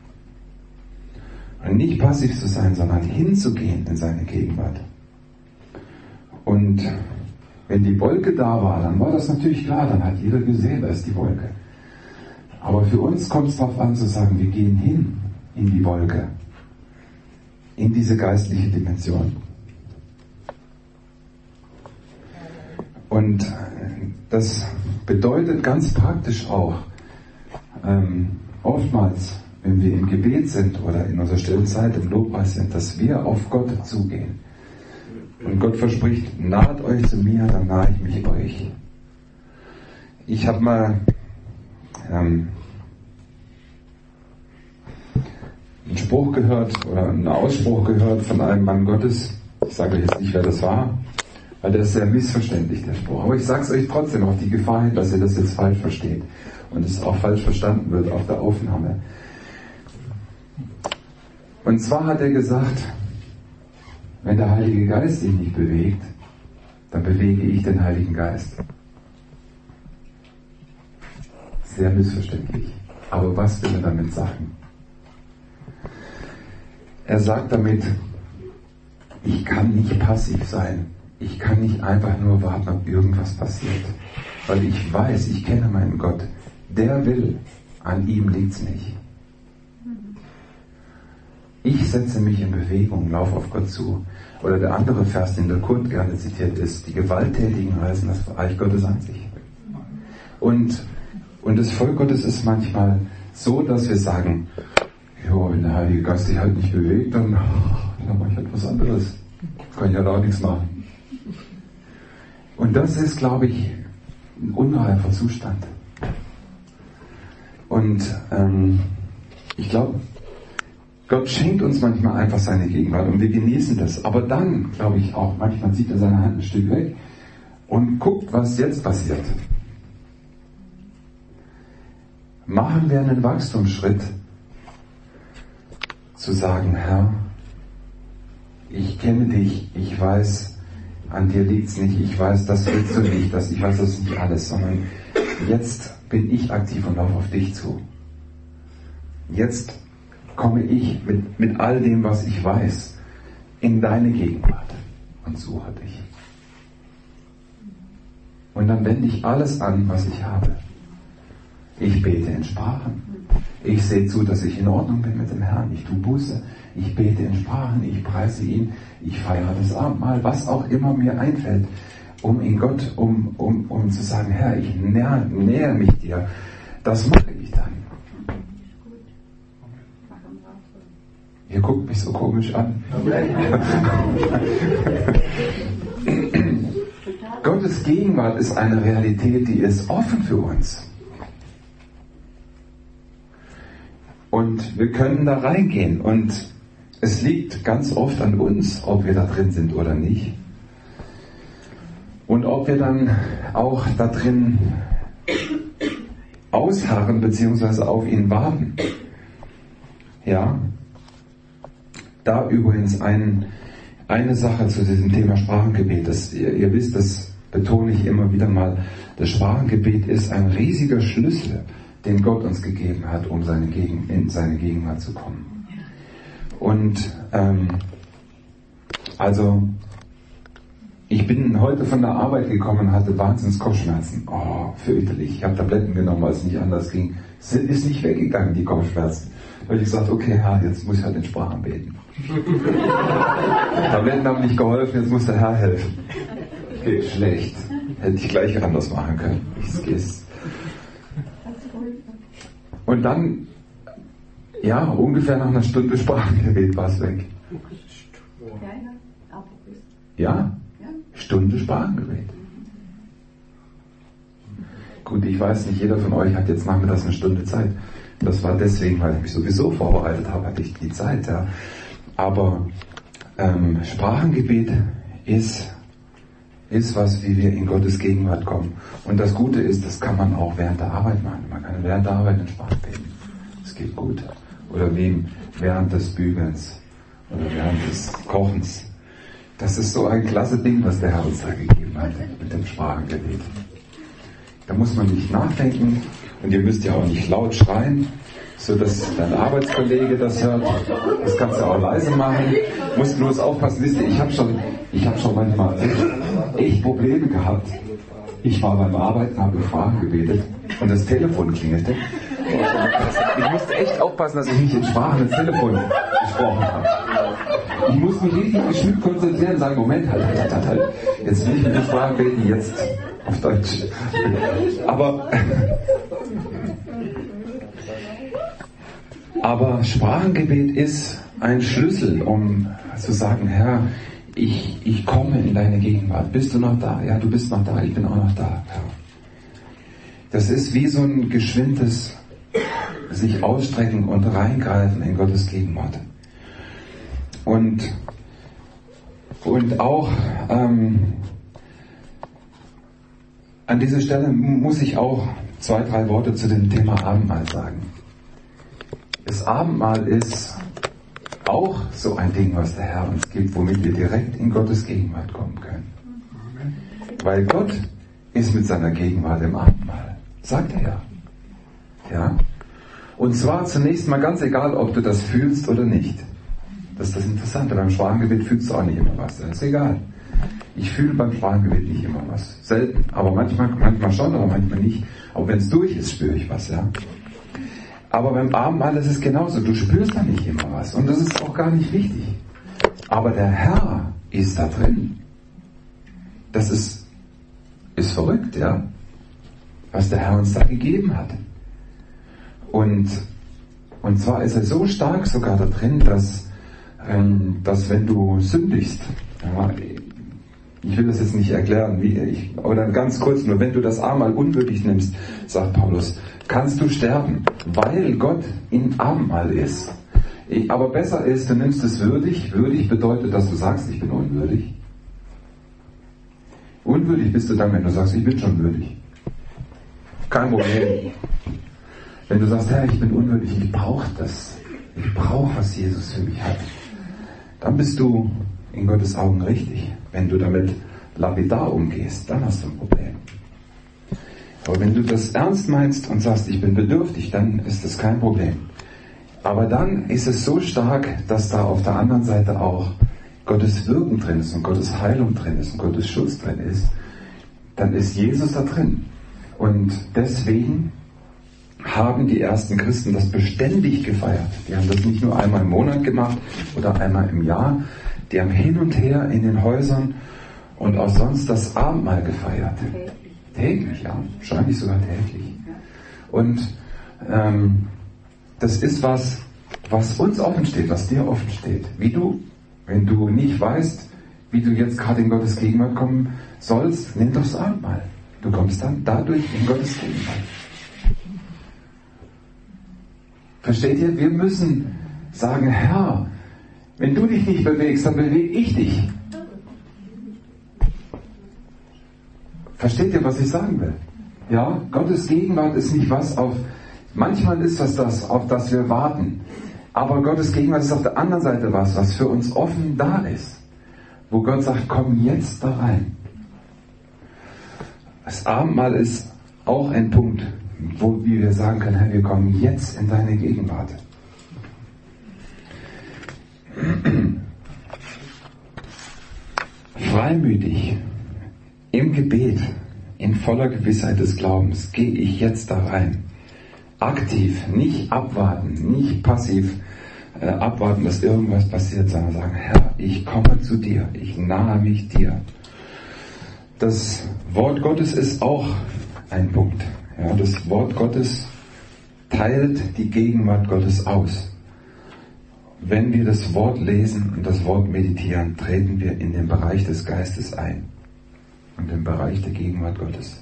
Und nicht passiv zu sein, sondern hinzugehen in seine Gegenwart. Und wenn die Wolke da war, dann war das natürlich klar, dann hat jeder gesehen, da ist die Wolke. Aber für uns kommt es darauf an zu sagen, wir gehen hin in die Wolke, in diese geistliche Dimension. Und das bedeutet ganz praktisch auch, ähm, oftmals, wenn wir im Gebet sind oder in unserer stillen Zeit im Lobpreis sind, dass wir auf Gott zugehen. Und Gott verspricht, naht euch zu mir, dann nahe ich mich euch. Ich habe mal ähm, einen Spruch gehört oder einen Ausspruch gehört von einem Mann Gottes. Ich sage euch jetzt nicht, wer das war, weil der ist sehr missverständlich, der Spruch. Aber ich sage es euch trotzdem auf die Gefahr hin, dass ihr das jetzt falsch versteht und es auch falsch verstanden wird auf der Aufnahme. Und zwar hat er gesagt, wenn der Heilige Geist ihn nicht bewegt, dann bewege ich den Heiligen Geist. Sehr missverständlich. Aber was will er damit sagen? Er sagt damit, ich kann nicht passiv sein. Ich kann nicht einfach nur warten, ob irgendwas passiert. Weil ich weiß, ich kenne meinen Gott. Der will, an ihm liegt's nicht. Ich setze mich in Bewegung, laufe auf Gott zu. Oder der andere Vers, den der Kurt gerne zitiert ist, die Gewalttätigen reißen das Reich Gottes an sich. Und, und das Volk Gottes ist manchmal so, dass wir sagen, jo, wenn der Heilige Geist sich halt nicht bewegt, dann, dann mache ich halt was anderes. Kann ich halt auch nichts machen. Und das ist, glaube ich, ein unreifer Zustand. Und ähm, ich glaube, Gott schenkt uns manchmal einfach seine Gegenwart und wir genießen das. Aber dann, glaube ich auch, manchmal zieht er seine Hand ein Stück weg und guckt, was jetzt passiert. Machen wir einen Wachstumsschritt, zu sagen, Herr, ich kenne dich, ich weiß, an dir liegt es nicht, ich weiß, das willst du nicht, das, ich weiß, das ist nicht alles, sondern jetzt bin ich aktiv und laufe auf dich zu. Jetzt komme ich mit, mit all dem, was ich weiß, in deine Gegenwart und suche dich. Und dann wende ich alles an, was ich habe. Ich bete in Sprachen. Ich sehe zu, dass ich in Ordnung bin mit dem Herrn. Ich tue Buße. Ich bete in Sprachen. Ich preise ihn. Ich feiere das Abendmahl. Was auch immer mir einfällt, um in Gott, um, um, um zu sagen, Herr, ich näher, näher mich dir. Das mache ich dann. Ihr guckt mich so komisch an. Gottes Gegenwart ist eine Realität, die ist offen für uns. Und wir können da reingehen. Und es liegt ganz oft an uns, ob wir da drin sind oder nicht. Und ob wir dann auch da drin ausharren bzw. auf ihn warten. Ja. Da übrigens ein, eine Sache zu diesem Thema Sprachengebet. Das, ihr, ihr wisst, das betone ich immer wieder mal. Das Sprachengebet ist ein riesiger Schlüssel, den Gott uns gegeben hat, um seine Gegen, in seine Gegenwart zu kommen. Und ähm, also ich bin heute von der Arbeit gekommen und hatte Wahnsinns Kopfschmerzen. Oh, fürchterlich. Ich habe Tabletten genommen, weil es nicht anders ging. Es ist nicht weggegangen, die Kopfschmerzen. Da habe ich gesagt, okay, Herr, jetzt muss ich halt in Sprachen beten. Tabletten haben nicht geholfen, jetzt muss der Herr helfen. Geht schlecht. Hätte ich gleich anders machen können. Ich geht's. Und dann, ja, ungefähr nach einer Stunde Sprachengebet war es weg. Ja, Stunde Sprachengebet. Gut, ich weiß nicht, jeder von euch hat jetzt nachmittags eine Stunde Zeit. Das war deswegen, weil ich mich sowieso vorbereitet habe, hatte ich die Zeit. Ja. Aber ähm, Sprachengebet ist, ist was, wie wir in Gottes Gegenwart kommen. Und das Gute ist, das kann man auch während der Arbeit machen. Man kann während der Arbeit in Sprachen beten. Das geht gut. Oder wem während des Bügelns oder während des Kochens. Das ist so ein klasse Ding, was der Herr uns da gegeben hat mit dem Sprachengebet. Da muss man nicht nachdenken und ihr müsst ja auch nicht laut schreien, so dass dein Arbeitskollege das hört. Das kannst du auch leise machen. Musst bloß aufpassen. Wisst ihr, ich habe schon, ich habe schon manchmal echt, echt Probleme gehabt. Ich war beim Arbeiten, habe in Sprachen gebetet und das Telefon klingelte. Ich musste echt aufpassen, dass ich nicht in Sprachen ins Telefon gesprochen habe. Ich muss mich richtig geschwind konzentrieren und sagen, Moment, halt, halt, halt, halt. Jetzt will ich mit der Sprache beten, jetzt auf Deutsch. Aber, aber Sprachengebet ist ein Schlüssel, um zu sagen, Herr, ich, ich komme in deine Gegenwart. Bist du noch da? Ja, du bist noch da, ich bin auch noch da, Herr. Das ist wie so ein geschwindes sich ausstrecken und reingreifen in Gottes Gegenwart. Und, und auch ähm, an dieser Stelle muss ich auch zwei, drei Worte zu dem Thema Abendmahl sagen. Das Abendmahl ist auch so ein Ding, was der Herr uns gibt, womit wir direkt in Gottes Gegenwart kommen können. Weil Gott ist mit seiner Gegenwart im Abendmahl. Sagt er ja. Ja. Und zwar zunächst mal ganz egal, ob du das fühlst oder nicht. Das ist das Interessante. Beim Sprachengebet fühlst du auch nicht immer was. Das ist egal. Ich fühle beim Sprachengebet nicht immer was. Selten. Aber manchmal, manchmal schon, aber manchmal nicht. Aber wenn es durch ist, spüre ich was, ja. Aber beim Abendmahl ist es genauso. Du spürst da nicht immer was. Und das ist auch gar nicht wichtig. Aber der Herr ist da drin. Das ist, ist verrückt, ja. Was der Herr uns da gegeben hat. Und, und zwar ist er so stark sogar da drin, dass, ähm, dass wenn du sündigst, ja, ich will das jetzt nicht erklären, wie ich, oder ganz kurz nur, wenn du das Abendmahl unwürdig nimmst, sagt Paulus, kannst du sterben, weil Gott im Abendmahl ist. Ich, aber besser ist, du nimmst es würdig. Würdig bedeutet, dass du sagst, ich bin unwürdig. Unwürdig bist du dann, wenn du sagst, ich bin schon würdig. Kein Problem. Wenn du sagst, Herr, ich bin unwürdig, ich brauche das. Ich brauche, was Jesus für mich hat. Dann bist du in Gottes Augen richtig, wenn du damit lapidar umgehst, dann hast du ein Problem. Aber wenn du das ernst meinst und sagst, ich bin bedürftig, dann ist das kein Problem. Aber dann ist es so stark, dass da auf der anderen Seite auch Gottes Wirken drin ist und Gottes Heilung drin ist und Gottes Schutz drin ist, dann ist Jesus da drin. Und deswegen haben die ersten Christen das beständig gefeiert. Die haben das nicht nur einmal im Monat gemacht oder einmal im Jahr. Die haben hin und her in den Häusern und auch sonst das Abendmahl gefeiert. Täglich, ja. Wahrscheinlich sogar täglich. Und ähm, das ist was, was uns offen steht, was dir offen steht. Wie du, wenn du nicht weißt, wie du jetzt gerade in Gottes Gegenwart kommen sollst, nimm doch das Abendmahl. Du kommst dann dadurch in Gottes Gegenwart. Versteht ihr? Wir müssen sagen, Herr, wenn du dich nicht bewegst, dann bewege ich dich. Versteht ihr, was ich sagen will? Ja, Gottes Gegenwart ist nicht was auf, manchmal ist das das, auf das wir warten. Aber Gottes Gegenwart ist auf der anderen Seite was, was für uns offen da ist. Wo Gott sagt, komm jetzt da rein. Das Abendmahl ist auch ein Punkt, wo wir sagen können, Herr, wir kommen jetzt in deine Gegenwart. Freimütig, im Gebet, in voller Gewissheit des Glaubens, gehe ich jetzt da rein. Aktiv, nicht abwarten, nicht passiv äh, abwarten, dass irgendwas passiert, sondern sagen, Herr, ich komme zu dir, ich nahe mich dir. Das Wort Gottes ist auch ein Punkt. Ja, das Wort Gottes teilt die Gegenwart Gottes aus. Wenn wir das Wort lesen und das Wort meditieren, treten wir in den Bereich des Geistes ein. In den Bereich der Gegenwart Gottes.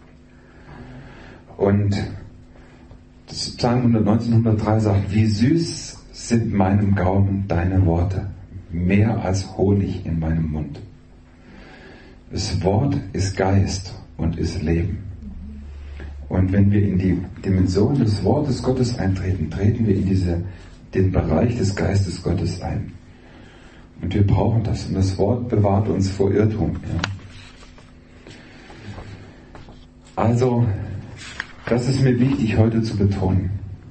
Und das Psalm hundertneunzehn, hundertdrei sagt, wie süß sind meinem Gaumen deine Worte, mehr als Honig in meinem Mund. Das Wort ist Geist und ist Leben. Und wenn wir in die Dimension des Wortes Gottes eintreten, treten wir in diese, den Bereich des Geistes Gottes ein. Und wir brauchen das. Und das Wort bewahrt uns vor Irrtum. Ja. Also, das ist mir wichtig heute zu betonen.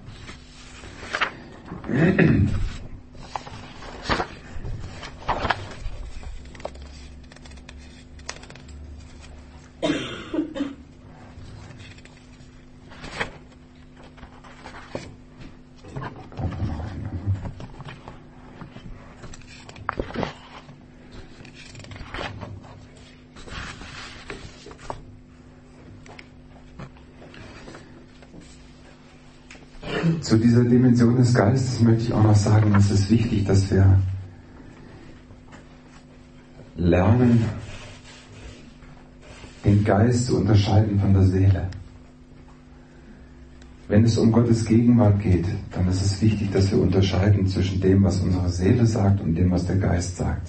Zu dieser Dimension des Geistes möchte ich auch noch sagen, es ist wichtig, dass wir lernen, den Geist zu unterscheiden von der Seele. Wenn es um Gottes Gegenwart geht, dann ist es wichtig, dass wir unterscheiden zwischen dem, was unsere Seele sagt und dem, was der Geist sagt.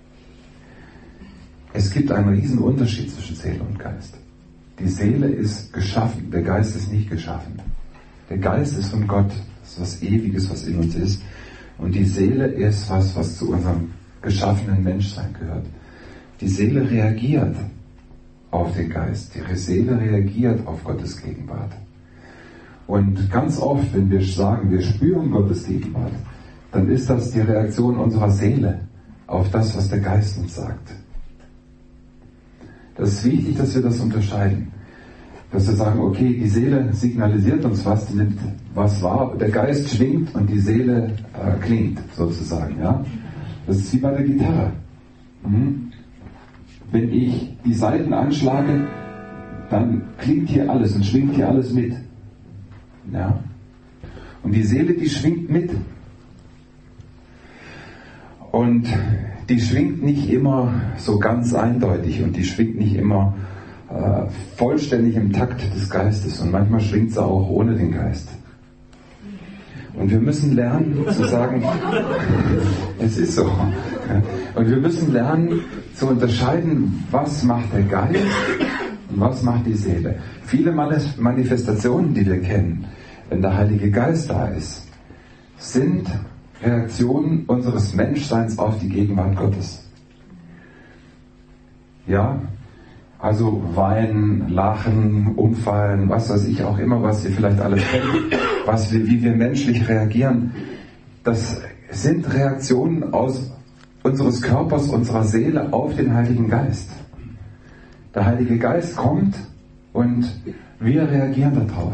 Es gibt einen riesen Unterschied zwischen Seele und Geist. Die Seele ist geschaffen, der Geist ist nicht geschaffen. Der Geist ist von Gott, das ist was Ewiges, was in uns ist. Und die Seele ist was, was zu unserem geschaffenen Menschsein gehört. Die Seele reagiert auf den Geist. Die Seele reagiert auf Gottes Gegenwart. Und ganz oft, wenn wir sagen, wir spüren Gottes Gegenwart, dann ist das die Reaktion unserer Seele auf das, was der Geist uns sagt. Das ist wichtig, dass wir das unterscheiden. Dass wir sagen, okay, die Seele signalisiert uns was, die nimmt was wahr, der Geist schwingt und die Seele äh, klingt, sozusagen. Ja? Das ist wie bei der Gitarre. Mhm. Wenn ich die Saiten anschlage, dann klingt hier alles und schwingt hier alles mit. Ja? Und die Seele, die schwingt mit. Und die schwingt nicht immer so ganz eindeutig und die schwingt nicht immer äh, vollständig im Takt des Geistes und manchmal schwingt sie auch ohne den Geist. Und wir müssen lernen zu sagen, es ist so. Und wir müssen lernen zu unterscheiden, was macht der Geist und was macht die Seele. Viele Manifestationen, die wir kennen, wenn der Heilige Geist da ist, sind Reaktionen unseres Menschseins auf die Gegenwart Gottes. Ja, also weinen, lachen, umfallen, was weiß ich auch immer, was ihr vielleicht alles kennt, was wir, wie wir menschlich reagieren. Das sind Reaktionen aus unseres Körpers, unserer Seele auf den Heiligen Geist. Der Heilige Geist kommt und wir reagieren darauf.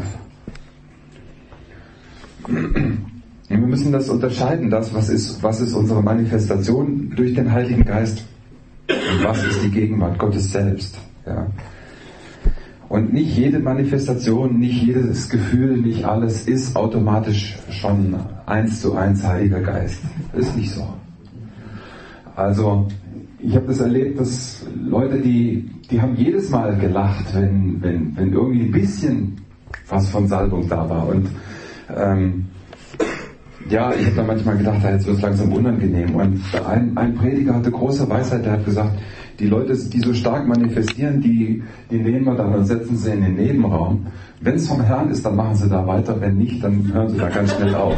Und wir müssen das unterscheiden, das, was ist, was ist unsere Manifestation durch den Heiligen Geist und was ist die Gegenwart Gottes selbst. Ja. Und nicht jede Manifestation, nicht jedes Gefühl, nicht alles ist automatisch schon eins zu eins Heiliger Geist. Ist nicht so. Also, ich habe das erlebt, dass Leute, die, die haben jedes Mal gelacht, wenn, wenn, wenn irgendwie ein bisschen was von Salbung da war. Und ähm, ja, ich habe da manchmal gedacht, jetzt wird es langsam unangenehm. Und ein, ein Prediger hatte große Weisheit, der hat gesagt, die Leute, die so stark manifestieren, die, die nehmen wir dann und setzen sie in den Nebenraum. Wenn es vom Herrn ist, dann machen sie da weiter. Wenn nicht, dann hören sie da ganz schnell auf.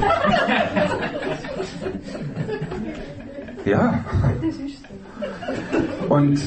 Ja. Und,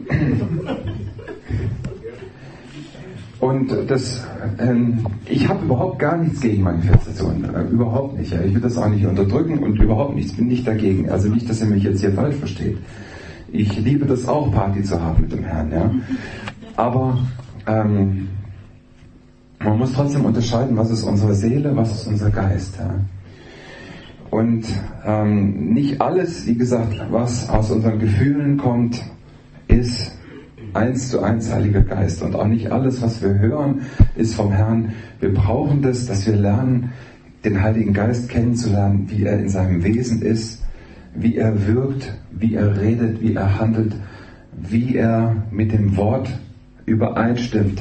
und das, ähm, ich habe überhaupt gar nichts gegen Manifestationen. Äh, überhaupt nicht. Ja. Ich will das auch nicht unterdrücken und überhaupt nichts. Bin nicht dagegen. Also nicht, dass ihr mich jetzt hier falsch versteht. Ich liebe das auch, Party zu haben mit dem Herrn, ja. Aber ähm, man muss trotzdem unterscheiden, was ist unsere Seele, was ist unser Geist, ja. Und ähm, nicht alles, wie gesagt, was aus unseren Gefühlen kommt, ist eins zu eins Heiliger Geist. Und auch nicht alles, was wir hören, ist vom Herrn. Wir brauchen das, dass wir lernen, den Heiligen Geist kennenzulernen, wie er in seinem Wesen ist, wie er wirkt, wie er redet, wie er handelt, wie er mit dem Wort übereinstimmt.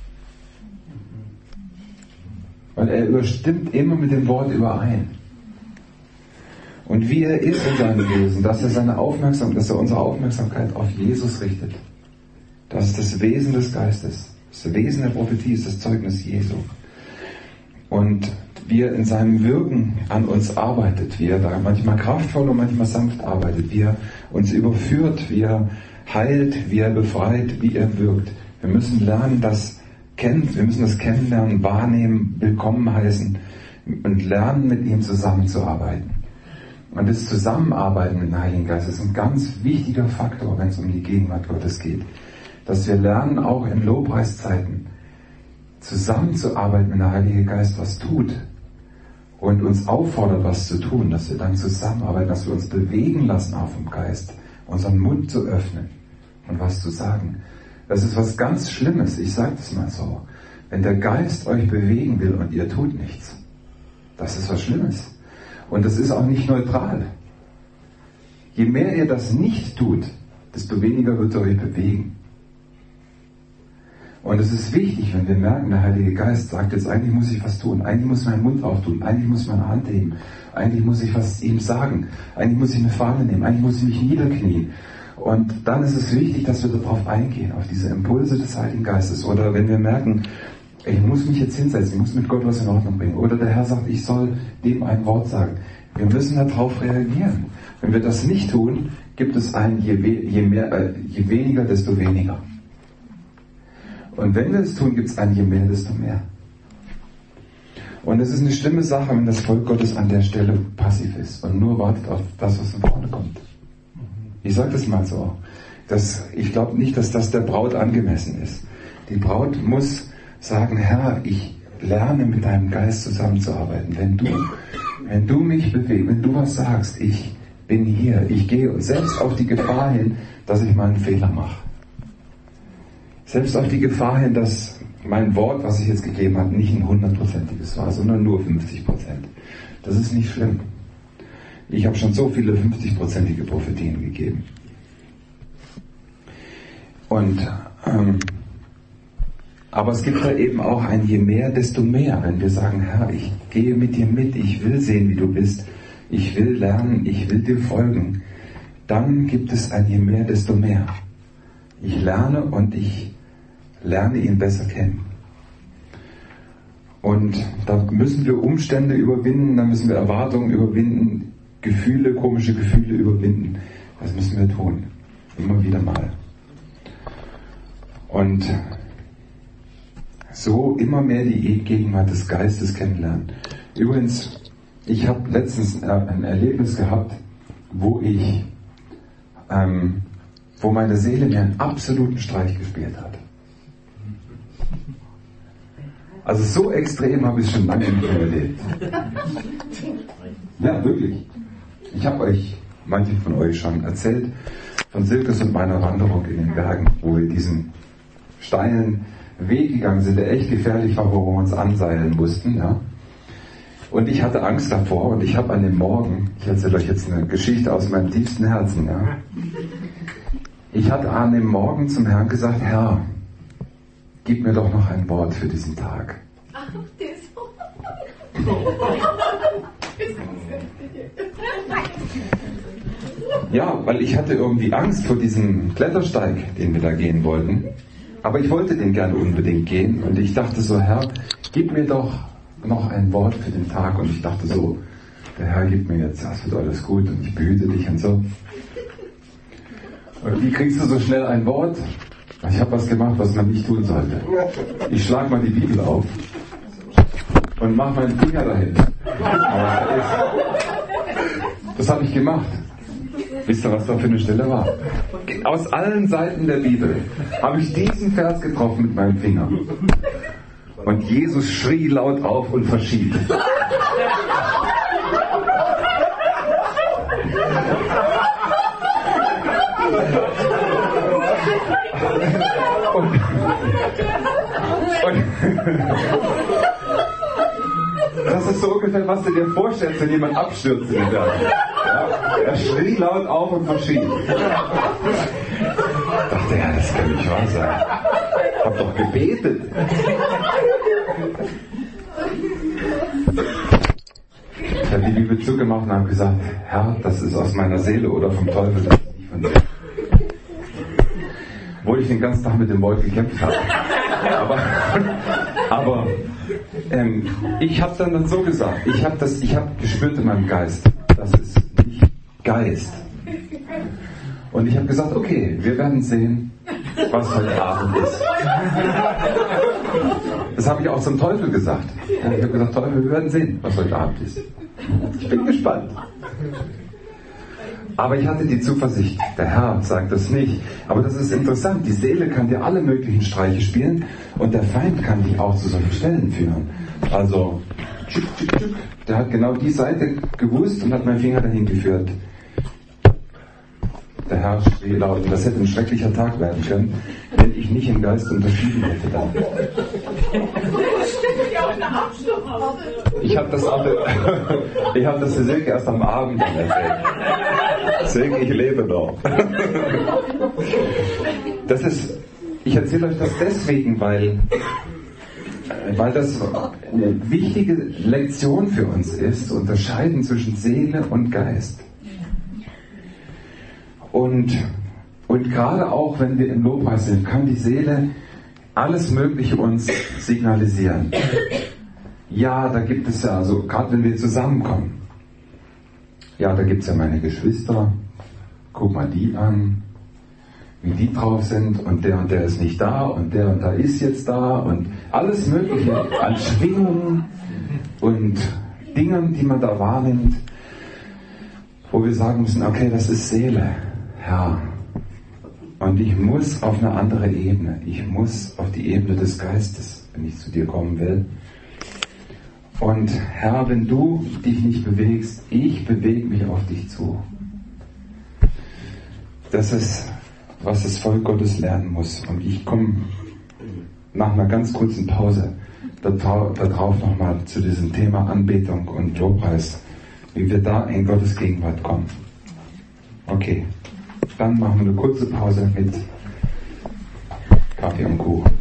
Weil er überstimmt immer mit dem Wort überein. Und wie er ist in seinem Wesen, dass er seine Aufmerksamkeit, dass er unsere Aufmerksamkeit auf Jesus richtet. Das ist das Wesen des Geistes. Das Wesen der Prophetie ist das Zeugnis Jesu. Und wie er in seinem Wirken an uns arbeitet, wie er da manchmal kraftvoll und manchmal sanft arbeitet, wie er uns überführt, wie er heilt, wie er befreit, wie er wirkt. Wir müssen lernen, das kennen, wir müssen das kennenlernen, wahrnehmen, willkommen heißen und lernen, mit ihm zusammenzuarbeiten. Und das Zusammenarbeiten mit dem Heiligen Geist ist ein ganz wichtiger Faktor, wenn es um die Gegenwart Gottes geht. Dass wir lernen, auch in Lobpreiszeiten zusammenzuarbeiten, wenn der Heilige Geist was tut und uns auffordert, was zu tun, dass wir dann zusammenarbeiten, dass wir uns bewegen lassen auf dem Geist, unseren Mund zu öffnen und was zu sagen. Das ist was ganz Schlimmes, ich sage das mal so. Wenn der Geist euch bewegen will und ihr tut nichts, das ist was Schlimmes. Und das ist auch nicht neutral. Je mehr ihr das nicht tut, desto weniger wird er euch bewegen. Und es ist wichtig, wenn wir merken, der Heilige Geist sagt jetzt, eigentlich muss ich was tun, eigentlich muss ich meinen Mund auftun, eigentlich muss ich meine Hand heben, eigentlich muss ich was ihm sagen, eigentlich muss ich eine Fahne nehmen, eigentlich muss ich mich niederknien. Und dann ist es wichtig, dass wir darauf eingehen, auf diese Impulse des Heiligen Geistes. Oder wenn wir merken, ich muss mich jetzt hinsetzen, ich muss mit Gott was in Ordnung bringen. Oder der Herr sagt, ich soll dem ein Wort sagen. Wir müssen darauf reagieren. Wenn wir das nicht tun, gibt es ein je, je, mehr, äh, je weniger, desto weniger. Und wenn wir es tun, gibt es ein je mehr, desto mehr. Und es ist eine schlimme Sache, wenn das Volk Gottes an der Stelle passiv ist und nur wartet auf das, was von vorne kommt. Ich sage das mal so. Das, ich glaube nicht, dass das der Braut angemessen ist. Die Braut muss sagen, Herr, ich lerne mit deinem Geist zusammenzuarbeiten. Wenn du, wenn du mich bewegst, wenn du was sagst, ich bin hier, ich gehe selbst auf die Gefahr hin, dass ich mal einen Fehler mache. Selbst auf die Gefahr hin, dass mein Wort, was ich jetzt gegeben habe, nicht ein hundertprozentiges war, sondern nur fünfzig Prozent. Das ist nicht schlimm. Ich habe schon so viele fünfzig-prozentige Prophetien gegeben. Und ähm, aber es gibt da eben auch ein je mehr, desto mehr. Wenn wir sagen, Herr, ich gehe mit dir mit, ich will sehen, wie du bist, ich will lernen, ich will dir folgen, dann gibt es ein je mehr, desto mehr. Ich lerne und ich lerne ihn besser kennen. Und da müssen wir Umstände überwinden, da müssen wir Erwartungen überwinden, Gefühle, komische Gefühle überwinden. Das müssen wir tun. Immer wieder mal. Und so immer mehr die Gegenwart des Geistes kennenlernen. Übrigens, ich habe letztens ein Erlebnis gehabt, wo ich, ähm, wo meine Seele mir einen absoluten Streich gespielt hat. Also so extrem habe ich es schon lange nicht mehr erlebt. Ja, wirklich. Ich habe euch, manche von euch schon erzählt, von Silkes und meiner Wanderung in den Bergen, wo wir diesen steilen Weg gegangen sind, der echt gefährlich war, wo wir uns anseilen mussten. Ja. Und ich hatte Angst davor und ich habe an dem Morgen, ich erzähle euch jetzt eine Geschichte aus meinem tiefsten Herzen, ja. Ich hatte an dem Morgen zum Herrn gesagt, Herr, gib mir doch noch ein Wort für diesen Tag. Ach, das. Ja, weil ich hatte irgendwie Angst vor diesem Klettersteig, den wir da gehen wollten. Aber ich wollte den gerne unbedingt gehen und ich dachte so, Herr, gib mir doch noch ein Wort für den Tag. Und ich dachte so, der Herr gibt mir jetzt, das wird alles gut und ich behüte dich und so. Und wie kriegst du so schnell ein Wort? Ich habe was gemacht, was man nicht tun sollte. Ich schlage mal die Bibel auf und mache meinen Finger dahin. Das habe ich gemacht. Wisst ihr, was da für eine Stelle war? Aus allen Seiten der Bibel habe ich diesen Vers getroffen mit meinem Finger. Und Jesus schrie laut auf und verschied. Und, und das ist so ungefähr, was du dir vorstellst, wenn jemand abstürzt in den Berg. Ja, er schrie laut auf und verschied. Ich dachte, ja, das kann nicht wahr sein. Ich hab doch gebetet. Ich habe die Bibel zugemacht und habe gesagt, Herr, das ist aus meiner Seele oder vom Teufel, das ist nicht von dir. Obwohl ich den ganzen Tag mit dem Wolf gekämpft habe. Aber, aber ähm, ich habe dann, dann so gesagt, ich habe das, ich habe gespürt in meinem Geist, das ist nicht Geist. Und ich habe gesagt, okay, wir werden sehen, was heute Abend ist. Das habe ich auch zum Teufel gesagt. Ich habe gesagt, Teufel, wir werden sehen, was heute Abend ist. Ich bin gespannt. Aber ich hatte die Zuversicht, der Herr sagt das nicht. Aber das ist interessant, die Seele kann dir alle möglichen Streiche spielen und der Feind kann dich auch zu solchen Stellen führen. Also, tschück, tschück, tschück, der hat genau die Seite gewusst und hat meinen Finger dahin geführt. Der Herr schrie laut, und das hätte ein schrecklicher Tag werden können, wenn ich nicht im Geist unterschieden hätte dann. Ich habe das, ich hab das für Silke erst am Abend dann erzählt. Silke, ich lebe noch. Das ist, ich erzähle euch das deswegen, weil, weil das eine wichtige Lektion für uns ist, zu unterscheiden zwischen Seele und Geist. Und, und gerade auch, wenn wir im Lobpreis sind, kann die Seele alles Mögliche uns signalisieren. Ja, da gibt es ja, also gerade wenn wir zusammenkommen, ja, da gibt es ja meine Geschwister, guck mal die an, wie die drauf sind und der und der ist nicht da und der und da ist jetzt da und alles Mögliche an Schwingungen und Dingen, die man da wahrnimmt, wo wir sagen müssen, okay, das ist Seele. Ja, und ich muss auf eine andere Ebene. Ich muss auf die Ebene des Geistes, wenn ich zu dir kommen will. Und Herr, wenn du dich nicht bewegst, ich bewege mich auf dich zu. Das ist, was das Volk Gottes lernen muss. Und ich komme nach einer ganz kurzen Pause darauf nochmal zu diesem Thema Anbetung und Lobpreis, wie wir da in Gottes Gegenwart kommen. Okay. Dann machen wir eine kurze Pause mit Kaffee und Kuchen.